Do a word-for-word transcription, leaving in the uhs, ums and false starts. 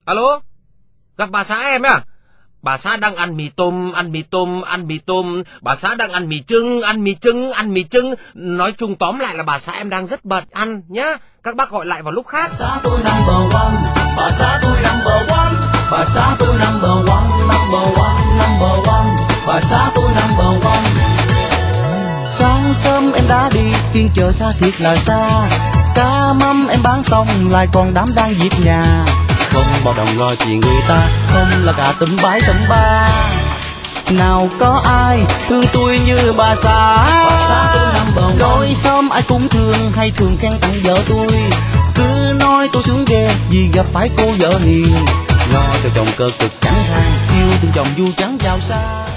Alo, gặp bà xã em à? Bà xã đang ăn mì tôm, ăn mì tôm, ăn mì tôm. Bà xã đang ăn mì trứng, ăn mì trứng, ăn mì trứng. Nói chung tóm lại là bà xã em đang rất bận ăn nhá. Các bác gọi lại vào lúc khác. Bà xã tôi number one, bà xã tôi number one, bà xã tôi number one, number one, number one, bà xã tôi number one. Sáng sớm em đã đi, phiên chợ xa thiệt là xa. Cá mắm em bán xong lại còn đám đang việc nhà. Không bao đồng lo chuyện người ta, không là cả tụm bãi tụm ba. Nào có ai thương tôi như bà xã, bà xã tôi number one. Lối xóm ai cũng thương hay thường khen tặng vợ tôi. Cứ nói tôi sướng ghê vì gặp phải cô vợ hiền. Lo cho chồng cơ cực chẳng than, yêu thương chồng du trắng giàu xa.